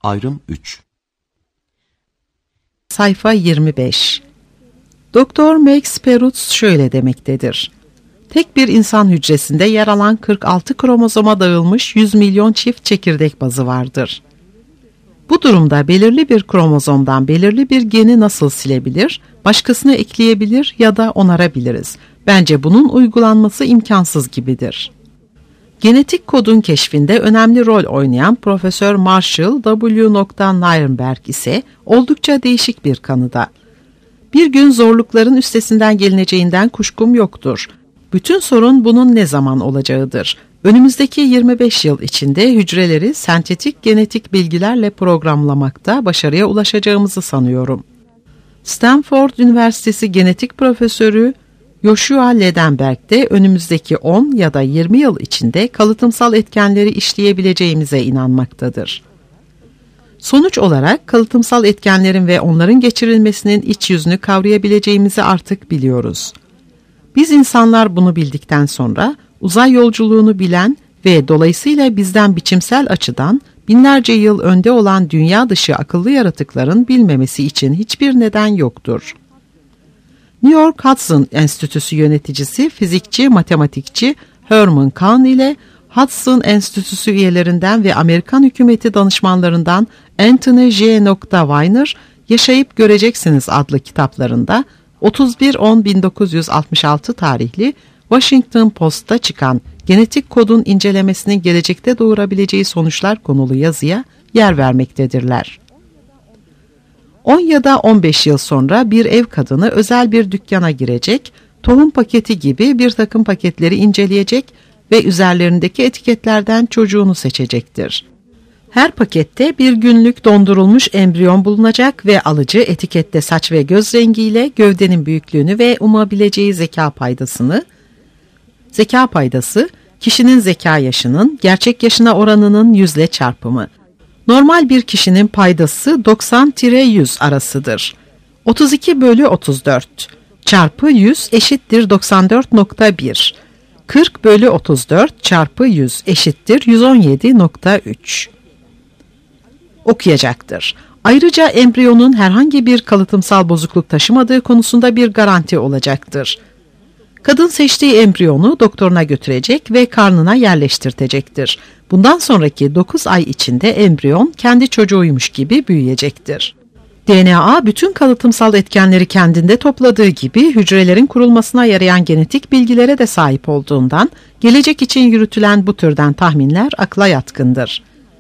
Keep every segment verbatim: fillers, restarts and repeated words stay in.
Ayrım üç. Sayfa yirmi beş. Doktor Max Perutz şöyle demektedir. Tek bir insan hücresinde yer alan kırk altı kromozoma dağılmış yüz milyon çift çekirdek bazı vardır. Bu durumda belirli bir kromozomdan belirli bir geni nasıl silebilir, başkasına ekleyebilir ya da onarabiliriz? Bence bunun uygulanması imkansız gibidir. Genetik kodun keşfinde önemli rol oynayan Profesör Marshall W. Nirenberg ise oldukça değişik bir kanıda. Bir gün zorlukların üstesinden gelineceğinden kuşkum yoktur. Bütün sorun bunun ne zaman olacağıdır. Önümüzdeki yirmi beş yıl içinde hücreleri sentetik genetik bilgilerle programlamakta başarıya ulaşacağımızı sanıyorum. Stanford Üniversitesi Genetik Profesörü Joshua Ledenberg de önümüzdeki on ya da yirmi yıl içinde kalıtımsal etkenleri işleyebileceğimize inanmaktadır. Sonuç olarak kalıtımsal etkenlerin ve onların geçirilmesinin iç yüzünü kavrayabileceğimizi artık biliyoruz. Biz insanlar bunu bildikten sonra uzay yolculuğunu bilen ve dolayısıyla bizden biçimsel açıdan binlerce yıl önde olan dünya dışı akıllı yaratıkların bilmemesi için hiçbir neden yoktur. New York Hudson Enstitüsü yöneticisi fizikçi, matematikçi Herman Kahn ile Hudson Enstitüsü üyelerinden ve Amerikan hükümeti danışmanlarından Anthony J. Weiner, Yaşayıp Göreceksiniz adlı kitaplarında otuz bir on bin dokuz yüz altmış altı tarihli Washington Post'ta çıkan genetik kodun incelemesinin gelecekte doğurabileceği sonuçlar konulu yazıya yer vermektedirler. on ya da on beş yıl sonra bir ev kadını özel bir dükkana girecek, tohum paketi gibi bir takım paketleri inceleyecek ve üzerlerindeki etiketlerden çocuğunu seçecektir. Her pakette bir günlük dondurulmuş embriyon bulunacak ve alıcı etikette saç ve göz rengiyle gövdenin büyüklüğünü ve umabileceği zeka paydasını, zeka paydası, kişinin zeka yaşının gerçek yaşına oranının yüzle çarpımı. Normal bir kişinin paydası doksan yüz arasıdır. otuz iki bölü otuz dört çarpı yüz eşittir doksan dört nokta bir. kırk bölü otuz dört çarpı yüz eşittir yüz on yedi nokta üç. Okuyacaktır. Ayrıca embriyonun herhangi bir kalıtımsal bozukluk taşımadığı konusunda bir garanti olacaktır. Kadın seçtiği embriyonu doktoruna götürecek ve karnına yerleştirtecektir. Bundan sonraki dokuz ay içinde embriyon kendi çocuğuymuş gibi büyüyecektir. D N A bütün kalıtımsal etkenleri kendinde topladığı gibi hücrelerin kurulmasına yarayan genetik bilgilere de sahip olduğundan gelecek için yürütülen bu türden tahminler akla yatkındır.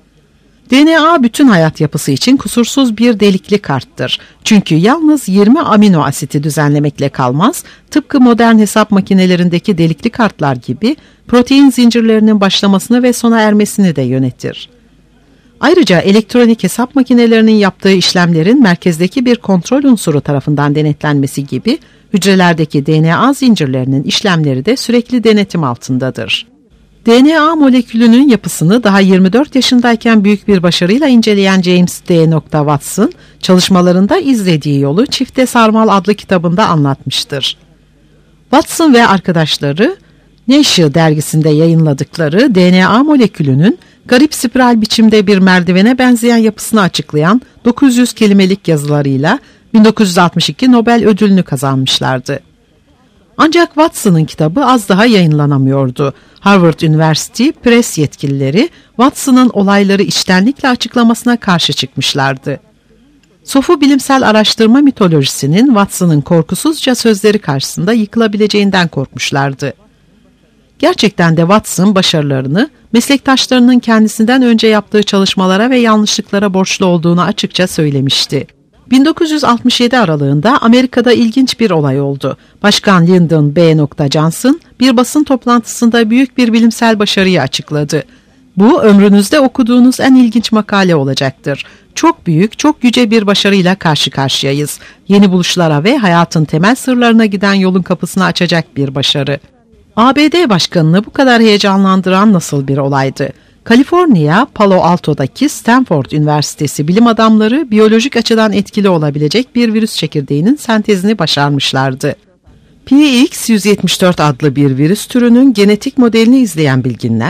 D N A bütün hayat yapısı için kusursuz bir delikli karttır. Çünkü yalnız yirmi amino asiti düzenlemekle kalmaz, tıpkı modern hesap makinelerindeki delikli kartlar gibi protein zincirlerinin başlamasını ve sona ermesini de yönetir. Ayrıca elektronik hesap makinelerinin yaptığı işlemlerin merkezdeki bir kontrol unsuru tarafından denetlenmesi gibi hücrelerdeki D N A zincirlerinin işlemleri de sürekli denetim altındadır. D N A molekülünün yapısını daha yirmi dört yaşındayken büyük bir başarıyla inceleyen James D. Watson, çalışmalarında izlediği yolu Çifte Sarmal adlı kitabında anlatmıştır. Watson ve arkadaşları Nature dergisinde yayınladıkları D N A molekülünün garip spiral biçimde bir merdivene benzeyen yapısını açıklayan dokuz yüz kelimelik yazılarıyla bin dokuz yüz altmış iki Nobel ödülünü kazanmışlardı. Ancak Watson'ın kitabı az daha yayınlanamıyordu. Harvard University Press yetkilileri Watson'ın olayları içtenlikle açıklamasına karşı çıkmışlardı. Sofu bilimsel araştırma mitolojisinin Watson'ın korkusuzca sözleri karşısında yıkılabileceğinden korkmuşlardı. Gerçekten de Watson başarılarını meslektaşlarının kendisinden önce yaptığı çalışmalara ve yanlışlıklara borçlu olduğunu açıkça söylemişti. bin dokuz yüz altmış yedi aralığında Amerika'da ilginç bir olay oldu. Başkan Lyndon B. Johnson bir basın toplantısında büyük bir bilimsel başarıyı açıkladı. Bu ömrünüzde okuduğunuz en ilginç makale olacaktır. Çok büyük, çok yüce bir başarıyla karşı karşıyayız. Yeni buluşlara ve hayatın temel sırlarına giden yolun kapısını açacak bir başarı. A B D başkanını bu kadar heyecanlandıran nasıl bir olaydı? Kaliforniya, Palo Alto'daki Stanford Üniversitesi bilim adamları biyolojik açıdan etkili olabilecek bir virüs çekirdeğinin sentezini başarmışlardı. P X yüz yetmiş dört adlı bir virüs türünün genetik modelini izleyen bilginler,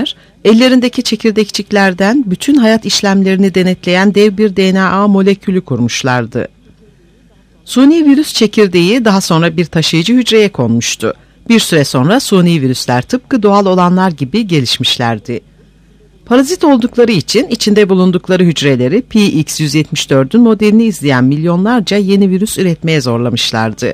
ellerindeki çekirdekçiklerden bütün hayat işlemlerini denetleyen dev bir D N A molekülü kurmuşlardı. Suni virüs çekirdeği daha sonra bir taşıyıcı hücreye konmuştu. Bir süre sonra suni virüsler tıpkı doğal olanlar gibi gelişmişlerdi. Parazit oldukları için içinde bulundukları hücreleri P X yüz yetmiş dördün modelini izleyen milyonlarca yeni virüs üretmeye zorlamışlardı.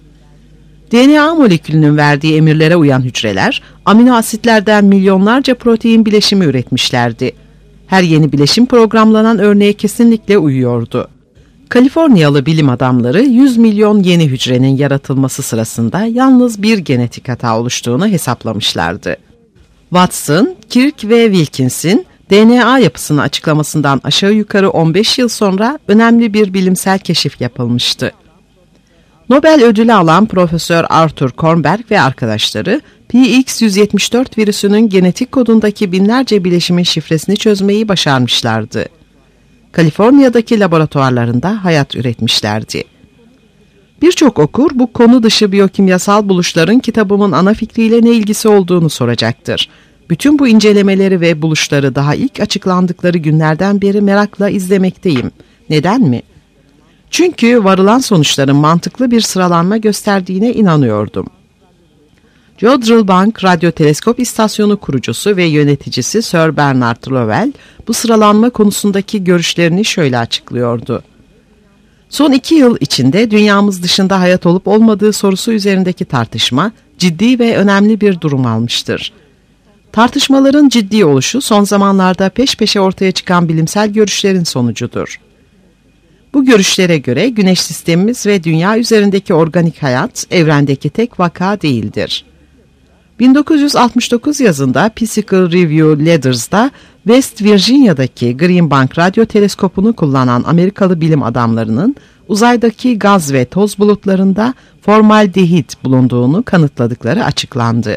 D N A molekülünün verdiği emirlere uyan hücreler, amino asitlerden milyonlarca protein bileşimi üretmişlerdi. Her yeni bileşim programlanan örneğe kesinlikle uyuyordu. Kaliforniyalı bilim adamları yüz milyon yeni hücrenin yaratılması sırasında yalnız bir genetik hata oluştuğunu hesaplamışlardı. Watson, Kirk ve Wilkins'in D N A yapısını açıklamasından aşağı yukarı on beş yıl sonra önemli bir bilimsel keşif yapılmıştı. Nobel ödülü alan Profesör Arthur Kornberg ve arkadaşları P X yüz yetmiş dört virüsünün genetik kodundaki binlerce bileşimin şifresini çözmeyi başarmışlardı. Kaliforniya'daki laboratuvarlarında hayat üretmişlerdi. Birçok okur bu konu dışı biyokimyasal buluşların kitabımın ana fikriyle ne ilgisi olduğunu soracaktır. Bütün bu incelemeleri ve buluşları daha ilk açıklandıkları günlerden beri merakla izlemekteyim. Neden mi? Çünkü varılan sonuçların mantıklı bir sıralanma gösterdiğine inanıyordum. Jodrell Bank Radyo Teleskop İstasyonu kurucusu ve yöneticisi Sir Bernard Lowell bu sıralanma konusundaki görüşlerini şöyle açıklıyordu. Son iki yıl içinde dünyamız dışında hayat olup olmadığı sorusu üzerindeki tartışma ciddi ve önemli bir durum almıştır. Tartışmaların ciddi oluşu son zamanlarda peş peşe ortaya çıkan bilimsel görüşlerin sonucudur. Bu görüşlere göre Güneş sistemimiz ve dünya üzerindeki organik hayat evrendeki tek vaka değildir. bin dokuz yüz altmış dokuz yazında Physical Review Leaders'da West Virginia'daki Green Bank radyo teleskopunu kullanan Amerikalı bilim adamlarının uzaydaki gaz ve toz bulutlarında formaldehit bulunduğunu kanıtladıkları açıklandı.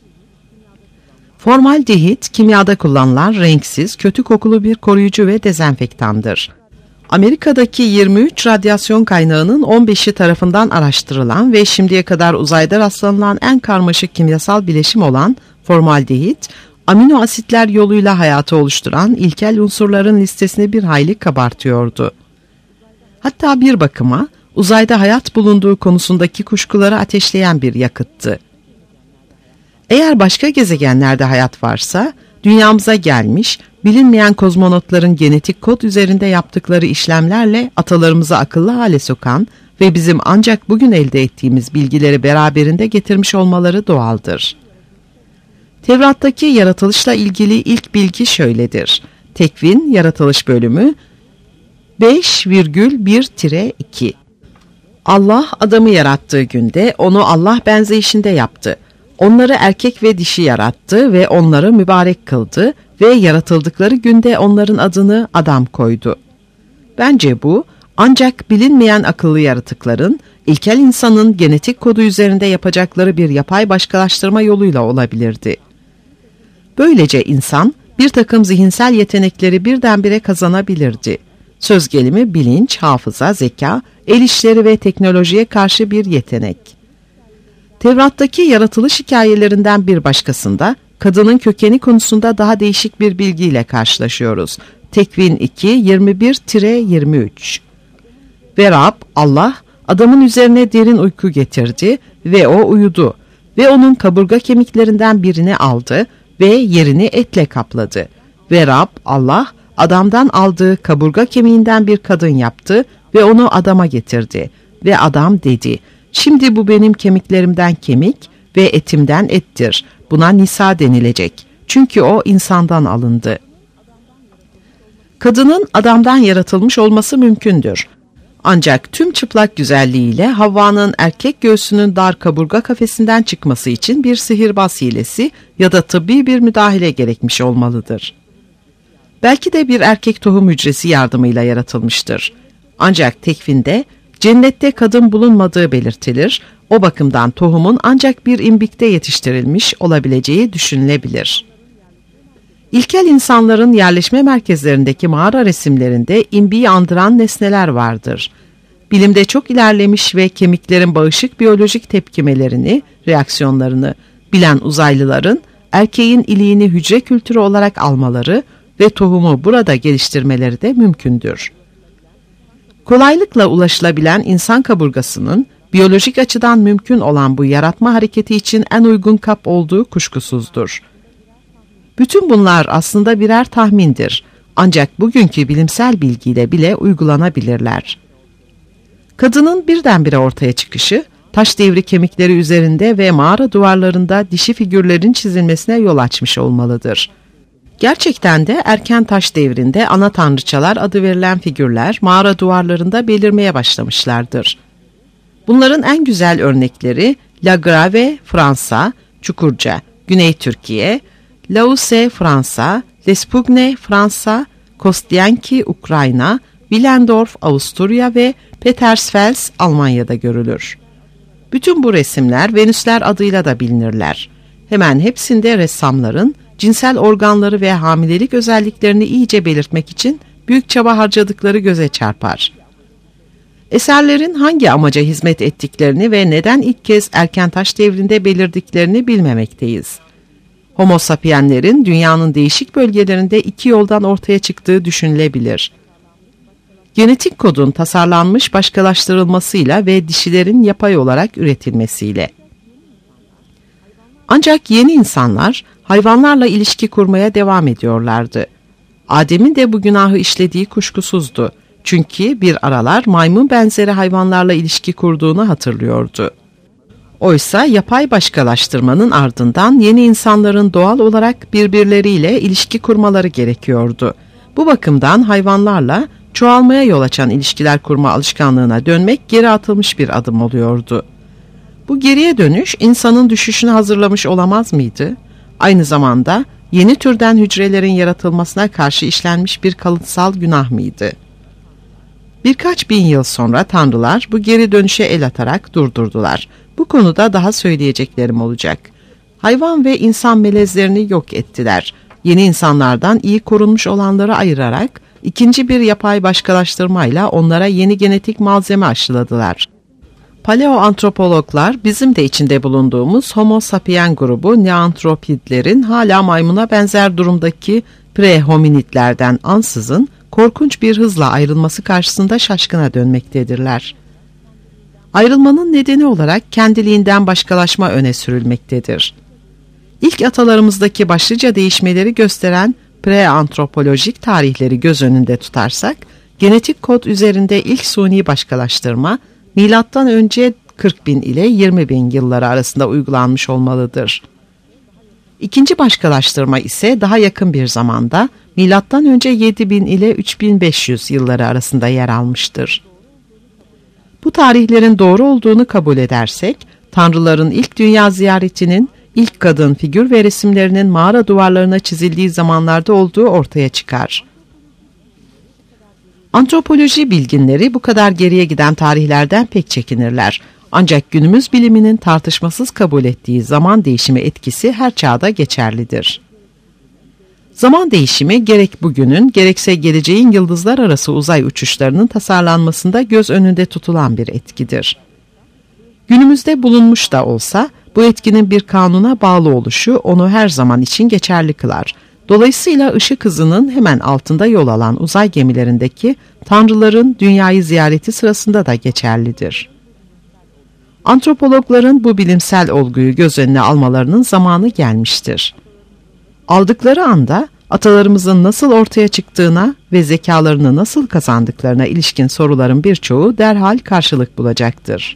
Formaldehit, kimyada kullanılan renksiz, kötü kokulu bir koruyucu ve dezenfektandır. Amerika'daki yirmi üç radyasyon kaynağının on beşi tarafından araştırılan ve şimdiye kadar uzayda rastlanılan en karmaşık kimyasal bileşim olan formaldehit, amino asitler yoluyla hayatı oluşturan ilkel unsurların listesini bir hayli kabartıyordu. Hatta bir bakıma uzayda hayat bulunduğu konusundaki kuşkuları ateşleyen bir yakıttı. Eğer başka gezegenlerde hayat varsa, dünyamıza gelmiş, bilinmeyen kozmonotların genetik kod üzerinde yaptıkları işlemlerle atalarımızı akıllı hale sokan ve bizim ancak bugün elde ettiğimiz bilgileri beraberinde getirmiş olmaları doğaldır. Tevrat'taki yaratılışla ilgili ilk bilgi şöyledir. Tekvin yaratılış bölümü beş virgül bir iki. Allah adamı yarattığı günde onu Allah benzeyişinde yaptı. Onları erkek ve dişi yarattı ve onları mübarek kıldı ve yaratıldıkları günde onların adını Adam koydu. Bence bu ancak bilinmeyen akıllı yaratıkların ilkel insanın genetik kodu üzerinde yapacakları bir yapay başkalaştırma yoluyla olabilirdi. Böylece insan bir takım zihinsel yetenekleri birdenbire kazanabilirdi. Söz gelimi bilinç, hafıza, zeka, el işleri ve teknolojiye karşı bir yetenek. Tevrat'taki yaratılış hikayelerinden bir başkasında kadının kökeni konusunda daha değişik bir bilgiyle karşılaşıyoruz. Tekvin iki yirmi bir yirmi üç. Ve Rab, Allah, adamın üzerine derin uyku getirdi ve o uyudu ve onun kaburga kemiklerinden birini aldı ve yerini etle kapladı. Ve Rab, Allah, adamdan aldığı kaburga kemiğinden bir kadın yaptı ve onu adama getirdi. Ve adam dedi, şimdi bu benim kemiklerimden kemik ve etimden ettir. Buna Nisa denilecek. Çünkü o insandan alındı. Kadının adamdan yaratılmış olması mümkündür. Ancak tüm çıplak güzelliğiyle Havva'nın erkek göğsünün dar kaburga kafesinden çıkması için bir sihirbaz hilesi ya da tıbbi bir müdahale gerekmiş olmalıdır. Belki de bir erkek tohum hücresi yardımıyla yaratılmıştır. Ancak tekvinde cennette kadın bulunmadığı belirtilir, o bakımdan tohumun ancak bir imbikte yetiştirilmiş olabileceği düşünülebilir. İlkel insanların yerleşme merkezlerindeki mağara resimlerinde imbiği andıran nesneler vardır. Bilimde çok ilerlemiş ve kemiklerin bağışık biyolojik tepkimelerini, reaksiyonlarını bilen uzaylıların erkeğin iliğini hücre kültürü olarak almaları ve tohumu burada geliştirmeleri de mümkündür. Kolaylıkla ulaşılabilen insan kaburgasının biyolojik açıdan mümkün olan bu yaratma hareketi için en uygun kap olduğu kuşkusuzdur. Bütün bunlar aslında birer tahmindir, ancak bugünkü bilimsel bilgiyle bile uygulanabilirler. Kadının birdenbire ortaya çıkışı, taş devri kemikleri üzerinde ve mağara duvarlarında dişi figürlerin çizilmesine yol açmış olmalıdır. Gerçekten de erken taş devrinde ana tanrıçalar adı verilen figürler mağara duvarlarında belirmeye başlamışlardır. Bunların en güzel örnekleri La Grave, Fransa, Çukurca, Güney Türkiye, Lause, Fransa, Lespugne, Fransa, Kostienki, Ukrayna, Willendorf, Avusturya ve Petersfels, Almanya'da görülür. Bütün bu resimler Venüsler adıyla da bilinirler. Hemen hepsinde ressamların cinsel organları ve hamilelik özelliklerini iyice belirtmek için büyük çaba harcadıkları göze çarpar. Eserlerin hangi amaca hizmet ettiklerini ve neden ilk kez erken taş devrinde belirdiklerini bilmemekteyiz. Homo sapienslerin dünyanın değişik bölgelerinde iki yoldan ortaya çıktığı düşünülebilir. Genetik kodun tasarlanmış başkalaştırılmasıyla ve dişilerin yapay olarak üretilmesiyle. Ancak yeni insanlar hayvanlarla ilişki kurmaya devam ediyorlardı. Adem'in de bu günahı işlediği kuşkusuzdu. Çünkü bir aralar maymun benzeri hayvanlarla ilişki kurduğunu hatırlıyordu. Oysa yapay başkalaştırmanın ardından yeni insanların doğal olarak birbirleriyle ilişki kurmaları gerekiyordu. Bu bakımdan hayvanlarla çoğalmaya yol açan ilişkiler kurma alışkanlığına dönmek geri atılmış bir adım oluyordu. Bu geriye dönüş insanın düşüşünü hazırlamış olamaz mıydı? Aynı zamanda yeni türden hücrelerin yaratılmasına karşı işlenmiş bir kalıtsal günah mıydı? Birkaç bin yıl sonra tanrılar bu geri dönüşe el atarak durdurdular. Bu konuda daha söyleyeceklerim olacak. Hayvan ve insan melezlerini yok ettiler. Yeni insanlardan iyi korunmuş olanları ayırarak ikinci bir yapay başkalaştırmayla onlara yeni genetik malzeme aşıladılar. Paleoantropologlar bizim de içinde bulunduğumuz Homo sapien grubu neantropidlerin hala maymuna benzer durumdaki prehominidlerden ansızın korkunç bir hızla ayrılması karşısında şaşkına dönmektedirler. Ayrılmanın nedeni olarak kendiliğinden başkalaşma öne sürülmektedir. İlk atalarımızdaki başlıca değişmeleri gösteren preantropolojik tarihleri göz önünde tutarsak, genetik kod üzerinde ilk suni başkalaştırma, milattan önce kırk bin ile yirmi bin yılları arasında uygulanmış olmalıdır. İkinci başkalaştırma ise daha yakın bir zamanda, milattan önce yedi bin ile üç bin beş yüz yılları arasında yer almıştır. Bu tarihlerin doğru olduğunu kabul edersek, tanrıların ilk dünya ziyaretinin, ilk kadın figür ve resimlerinin mağara duvarlarına çizildiği zamanlarda olduğu ortaya çıkar. Antropoloji bilginleri bu kadar geriye giden tarihlerden pek çekinirler. Ancak günümüz biliminin tartışmasız kabul ettiği zaman değişimi etkisi her çağda geçerlidir. Zaman değişimi gerek bugünün gerekse geleceğin yıldızlar arası uzay uçuşlarının tasarlanmasında göz önünde tutulan bir etkidir. Günümüzde bulunmuş da olsa bu etkinin bir kanuna bağlı oluşu onu her zaman için geçerli kılar. Dolayısıyla ışık hızının hemen altında yol alan uzay gemilerindeki tanrıların dünyayı ziyareti sırasında da geçerlidir. Antropologların bu bilimsel olguyu göz önüne almalarının zamanı gelmiştir. Aldıkları anda atalarımızın nasıl ortaya çıktığına ve zekalarını nasıl kazandıklarına ilişkin soruların birçoğu derhal karşılık bulacaktır.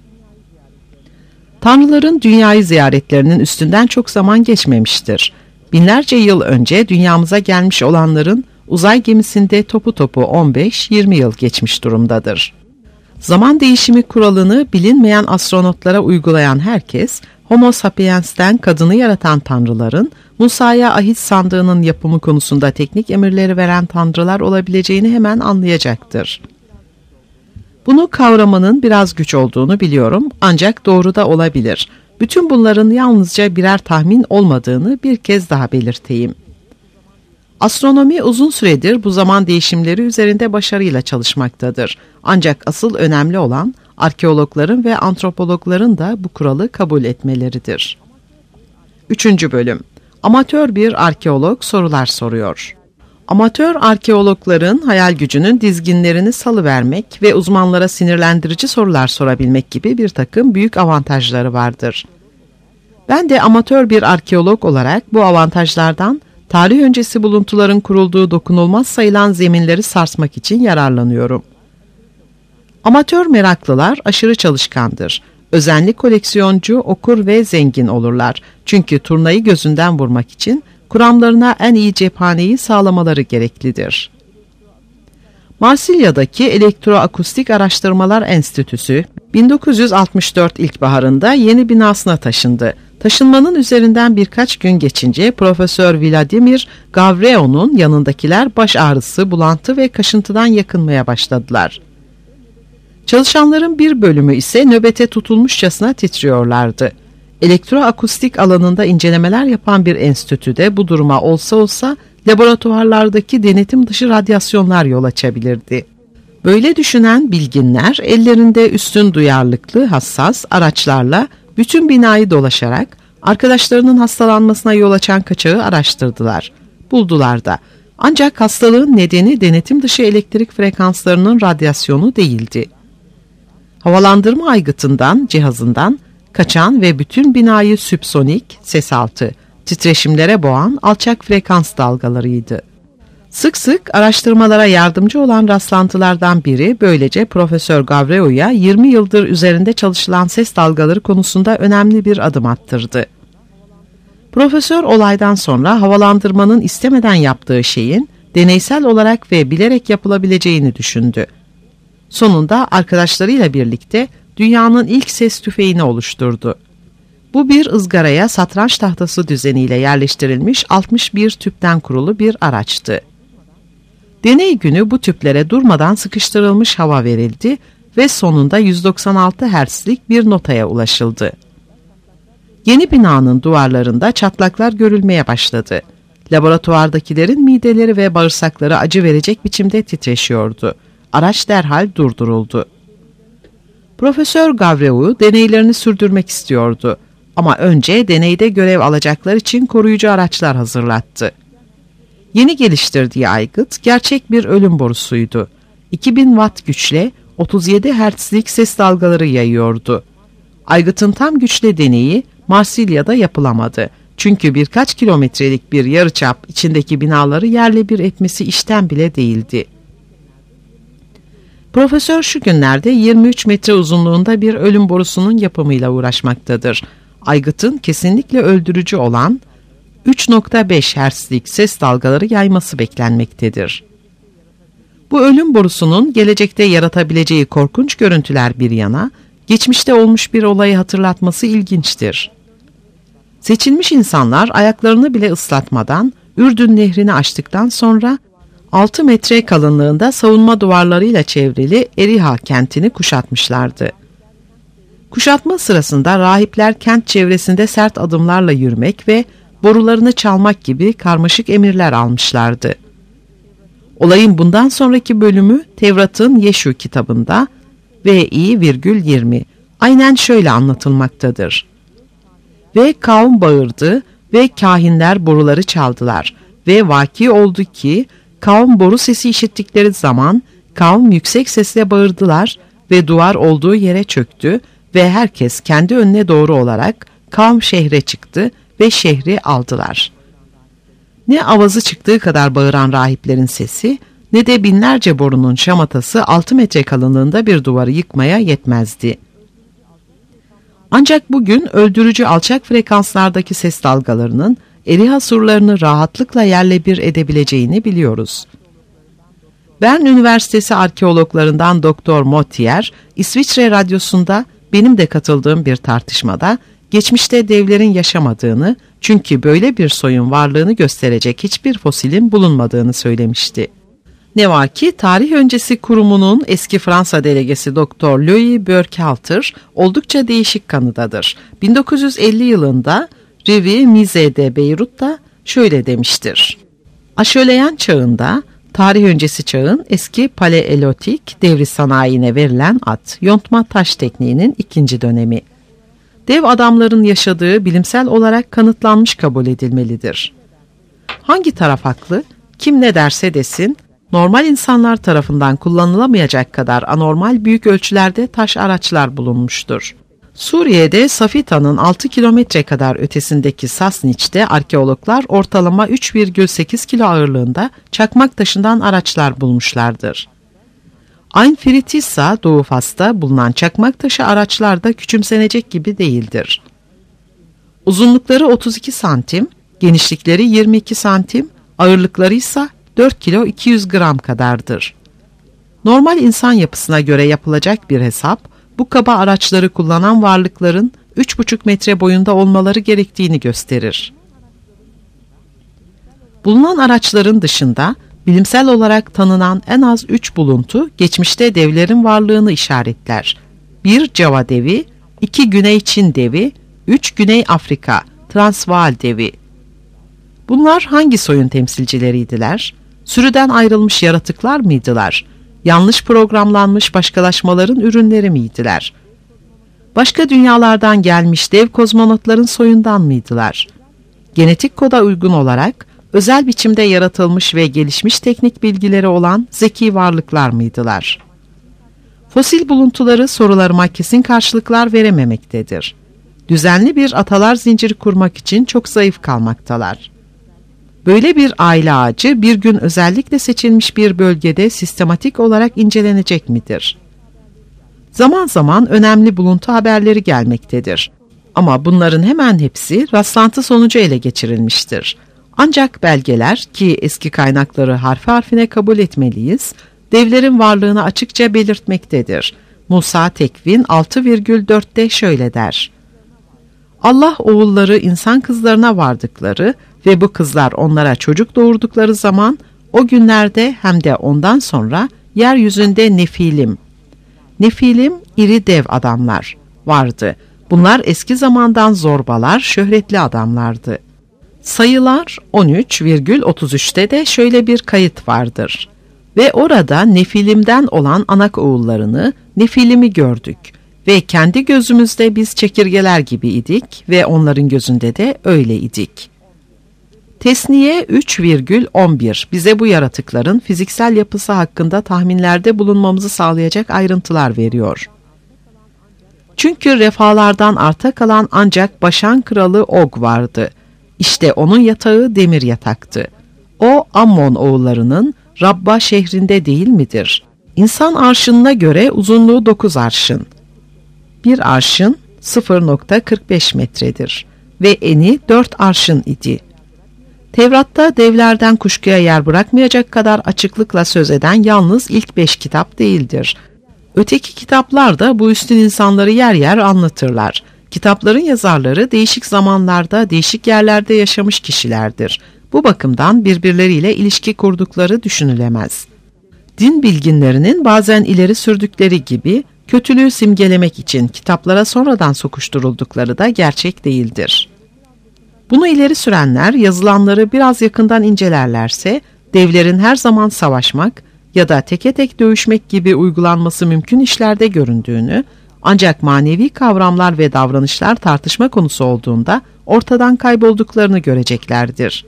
Tanrıların dünyayı ziyaretlerinin üstünden çok zaman geçmemiştir. Binlerce yıl önce dünyamıza gelmiş olanların uzay gemisinde topu topu on beş yirmi yıl geçmiş durumdadır. Zaman değişimi kuralını bilinmeyen astronotlara uygulayan herkes, Homo sapiens'ten kadını yaratan tanrıların, Musa'ya ahit sandığının yapımı konusunda teknik emirleri veren tanrılar olabileceğini hemen anlayacaktır. Bunu kavramanın biraz güç olduğunu biliyorum, ancak doğru da olabilir. Bütün bunların yalnızca birer tahmin olmadığını bir kez daha belirteyim. Astronomi uzun süredir bu zaman değişimleri üzerinde başarıyla çalışmaktadır. Ancak asıl önemli olan arkeologların ve antropologların da bu kuralı kabul etmeleridir. Üçüncü bölüm. Amatör bir arkeolog sorular soruyor. Amatör arkeologların hayal gücünün dizginlerini salıvermek ve uzmanlara sinirlendirici sorular sorabilmek gibi bir takım büyük avantajları vardır. Ben de amatör bir arkeolog olarak bu avantajlardan tarih öncesi buluntuların kurulduğu dokunulmaz sayılan zeminleri sarsmak için yararlanıyorum. Amatör meraklılar aşırı çalışkandır. Özenli koleksiyoncu, okur ve zengin olurlar. Çünkü turnayı gözünden vurmak için kuramlarına en iyi cephaneyi sağlamaları gereklidir. Marsilya'daki Elektroakustik Araştırmalar Enstitüsü bin dokuz yüz altmış dört ilkbaharında yeni binasına taşındı. Taşınmanın üzerinden birkaç gün geçince Profesör Vladimir Gavreo'nun yanındakiler baş ağrısı, bulantı ve kaşıntıdan yakınmaya başladılar. Çalışanların bir bölümü ise nöbete tutulmuşçasına titriyorlardı. Elektroakustik alanında incelemeler yapan bir enstitüde bu duruma olsa olsa laboratuvarlardaki denetim dışı radyasyonlar yol açabilirdi. Böyle düşünen bilginler ellerinde üstün duyarlılıklı hassas araçlarla bütün binayı dolaşarak arkadaşlarının hastalanmasına yol açan kaçağı araştırdılar. Buldular da. Ancak hastalığın nedeni denetim dışı elektrik frekanslarının radyasyonu değildi. Havalandırma aygıtından, cihazından kaçan ve bütün binayı süpsonik, ses altı, titreşimlere boğan alçak frekans dalgalarıydı. Sık sık araştırmalara yardımcı olan rastlantılardan biri böylece Profesör Gavreo'ya yirmi yıldır üzerinde çalışılan ses dalgaları konusunda önemli bir adım attırdı. Profesör olaydan sonra havalandırmanın istemeden yaptığı şeyin deneysel olarak ve bilerek yapılabileceğini düşündü. Sonunda arkadaşlarıyla birlikte dünyanın ilk ses tüfeğini oluşturdu. Bu bir ızgaraya satranç tahtası düzeniyle yerleştirilmiş altmış bir tüpten kurulu bir araçtı. Deney günü bu tüplere durmadan sıkıştırılmış hava verildi ve sonunda yüz doksan altı hertzlik bir notaya ulaşıldı. Yeni binanın duvarlarında çatlaklar görülmeye başladı. Laboratuvardakilerin mideleri ve bağırsakları acı verecek biçimde titreşiyordu. Araç derhal durduruldu. Profesör Gavreu deneylerini sürdürmek istiyordu. Ama önce deneyde görev alacaklar için koruyucu araçlar hazırlattı. Yeni geliştirdiği aygıt gerçek bir ölüm borusuydu. iki bin watt güçle otuz yedi hertzlik ses dalgaları yayıyordu. Aygıtın tam güçle deneyi Marsilya'da yapılamadı. Çünkü birkaç kilometrelik bir yarıçap içindeki binaları yerle bir etmesi işten bile değildi. Profesör şu günlerde yirmi üç metre uzunluğunda bir ölüm borusunun yapımıyla uğraşmaktadır. Aygıtın kesinlikle öldürücü olan üç nokta beş hertzlik ses dalgaları yayması beklenmektedir. Bu ölüm borusunun gelecekte yaratabileceği korkunç görüntüler bir yana, geçmişte olmuş bir olayı hatırlatması ilginçtir. Seçilmiş insanlar ayaklarını bile ıslatmadan Ürdün Nehri'ni aştıktan sonra altı metre kalınlığında savunma duvarlarıyla çevrili Eriha kentini kuşatmışlardı. Kuşatma sırasında rahipler kent çevresinde sert adımlarla yürümek ve borularını çalmak gibi karmaşık emirler almışlardı. Olayın bundan sonraki bölümü Tevrat'ın Yeşu kitabında V I yirmi aynen şöyle anlatılmaktadır. Ve kavm bağırdı ve kahinler boruları çaldılar ve vaki oldu ki kavm boru sesi işittikleri zaman kavm yüksek sesle bağırdılar ve duvar olduğu yere çöktü ve herkes kendi önüne doğru olarak kavm şehre çıktı ve şehri aldılar. Ne avazı çıktığı kadar bağıran rahiplerin sesi ne de binlerce borunun şamatası altı metre kalınlığında bir duvarı yıkmaya yetmezdi. Ancak bugün öldürücü alçak frekanslardaki ses dalgalarının Eriha surlarını rahatlıkla yerle bir edebileceğini biliyoruz. Bern Üniversitesi arkeologlarından Doktor Motier, İsviçre radyosunda benim de katıldığım bir tartışmada geçmişte devlerin yaşamadığını, çünkü böyle bir soyun varlığını gösterecek hiçbir fosilin bulunmadığını söylemişti. Ne var ki tarih öncesi kurumunun eski Fransa delegesi Doktor Louis Burkhalter oldukça değişik kanıdadır. bin dokuz yüz elli yılında Revue Musée de Beyrut'ta şöyle demiştir. Aşöleyen çağında, tarih öncesi çağın eski paleolitik devri sanayine verilen ad, yontma taş tekniğinin ikinci dönemi. dev adamların yaşadığı bilimsel olarak kanıtlanmış kabul edilmelidir. Hangi taraf haklı? Kim ne derse desin, normal insanlar tarafından kullanılamayacak kadar anormal büyük ölçülerde taş araçlar bulunmuştur. Suriye'de Safita'nın altı kilometre kadar ötesindeki Sasniç'te arkeologlar ortalama üç virgül sekiz kilo ağırlığında çakmak taşından araçlar bulmuşlardır. Ain Firitissa, Doğu Fas'ta bulunan çakmak taşı araçlar da küçümsenecek gibi değildir. Uzunlukları otuz iki santim, genişlikleri yirmi iki santim, ağırlıkları ise dört kilo iki yüz gram kadardır. Normal insan yapısına göre yapılacak bir hesap, bu kaba araçları kullanan varlıkların üç buçuk metre boyunda olmaları gerektiğini gösterir. Bulunan araçların dışında bilimsel olarak tanınan en az üç buluntu geçmişte devlerin varlığını işaretler. bir Java devi, iki Güney Çin devi, üç Güney Afrika, Transvaal devi. Bunlar hangi soyun temsilcileriydiler? Sürüden ayrılmış yaratıklar mıydılar? Yanlış programlanmış başkalaşmaların ürünleri miydiler? Başka dünyalardan gelmiş dev kozmonotların soyundan mıydılar? Genetik koda uygun olarak özel biçimde yaratılmış ve gelişmiş teknik bilgileri olan zeki varlıklar mıydılar? Fosil buluntuları sorularıma kesin karşılıklar verememektedir. Düzenli bir atalar zinciri kurmak için çok zayıf kalmaktalar. Böyle bir aile ağacı bir gün özellikle seçilmiş bir bölgede sistematik olarak incelenecek midir? Zaman zaman önemli buluntu haberleri gelmektedir. Ama bunların hemen hepsi rastlantı sonucu ele geçirilmiştir. Ancak belgeler, ki eski kaynakları harfi harfine kabul etmeliyiz, devlerin varlığını açıkça belirtmektedir. Musa Tekvin altı virgül dörtte şöyle der: Allah oğulları insan kızlarına vardıkları ve bu kızlar onlara çocuk doğurdukları zaman o günlerde hem de ondan sonra yeryüzünde nefilim, nefilim iri dev adamlar vardı. Bunlar eski zamandan zorbalar, şöhretli adamlardı. Sayılar on üç virgül otuz üçte de şöyle bir kayıt vardır. Ve orada nefilimden olan anak oğullarını, nefilimi gördük. Ve kendi gözümüzde biz çekirgeler gibi idik ve onların gözünde de öyle idik. Tesniye üç virgül on bir bize bu yaratıkların fiziksel yapısı hakkında tahminlerde bulunmamızı sağlayacak ayrıntılar veriyor. Çünkü refalardan arta kalan ancak Başan kralı Og vardı. İşte onun yatağı demir yataktı. O Ammon oğullarının Rabba şehrinde değil midir? İnsan arşınına göre uzunluğu dokuz arşın. Bir arşın sıfır nokta kırk beş metredir ve eni dört arşın idi. Tevrat'ta devlerden kuşkuya yer bırakmayacak kadar açıklıkla söz eden yalnız ilk beş kitap değildir. Öteki kitaplar da bu üstün insanları yer yer anlatırlar. Kitapların yazarları değişik zamanlarda, değişik yerlerde yaşamış kişilerdir. Bu bakımdan birbirleriyle ilişki kurdukları düşünülemez. Din bilginlerinin bazen ileri sürdükleri gibi kötülüğü simgelemek için kitaplara sonradan sokuşturuldukları da gerçek değildir. Bunu ileri sürenler yazılanları biraz yakından incelerlerse devlerin her zaman savaşmak ya da teke tek dövüşmek gibi uygulanması mümkün işlerde göründüğünü, ancak manevi kavramlar ve davranışlar tartışma konusu olduğunda ortadan kaybolduklarını göreceklerdir.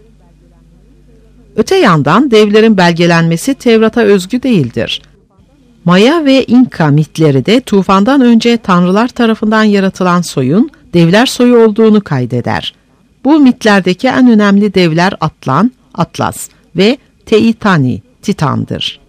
Öte yandan devlerin belgelenmesi Tevrat'a özgü değildir. Maya ve İnka mitleri de tufandan önce tanrılar tarafından yaratılan soyun devler soyu olduğunu kaydeder. Bu mitlerdeki en önemli devler Atlan, Atlas ve Teitani, Titan'dır.